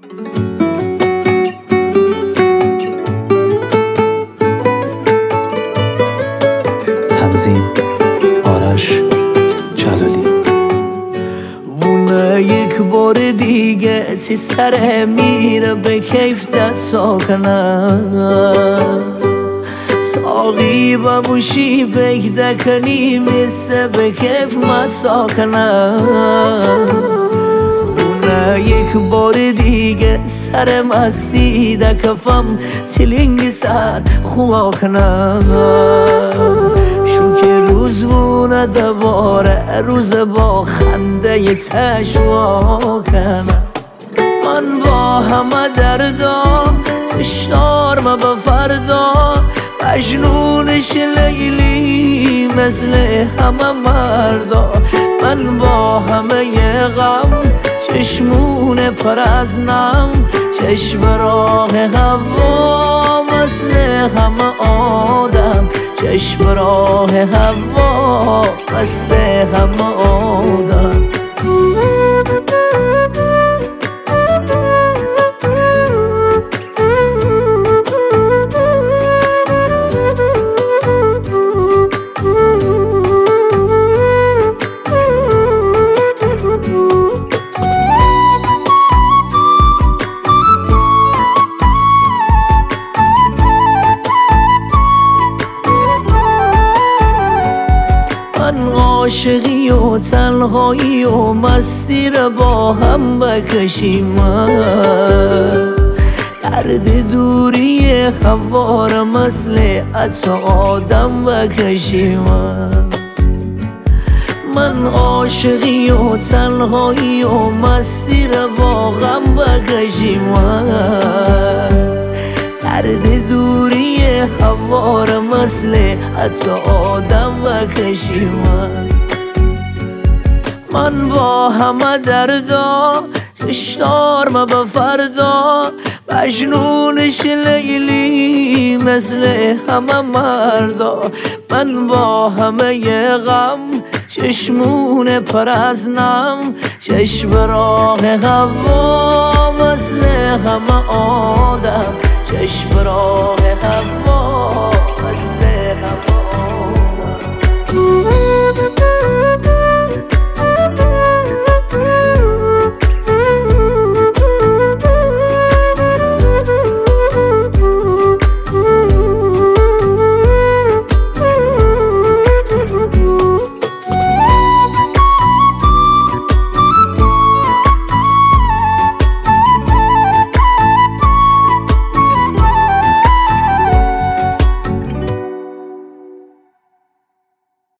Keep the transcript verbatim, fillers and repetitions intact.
تنظیم آرش جلالی. وونه یک بار دیگه سی سر میره به کیف دستا کنم ساقی بموشی فکر دکنی میسه به کیف مسا کنم وونه یک بار دیگه سر مستی دکفم تلینگی سر خوا کنم روز وونه دواره روز با خنده ی تشوا کنم من با همه دردام اشتار ما به فردا مجنونش لیلی مثل همه مردا من با همه ی غم چشمون پر از نم چشم راه هوا مثل همه آدم چشم راه هوا مثل همه آدم عاشقی و تنهایی و مستی را با هم بکشیم درد دوری خوار مثل عطر آدم بکشیم من عاشقی و تنهایی و مستی را با هم بکشیم درد دوری خوار مثل عطر آدم بکشیم من با همه دردا اشتار ما به فردا مجنونش لیلی مثل همه مردا من با همه ی غم چشمون پر از نم چشم راه هوا مثل همه آدم چشم راه هوا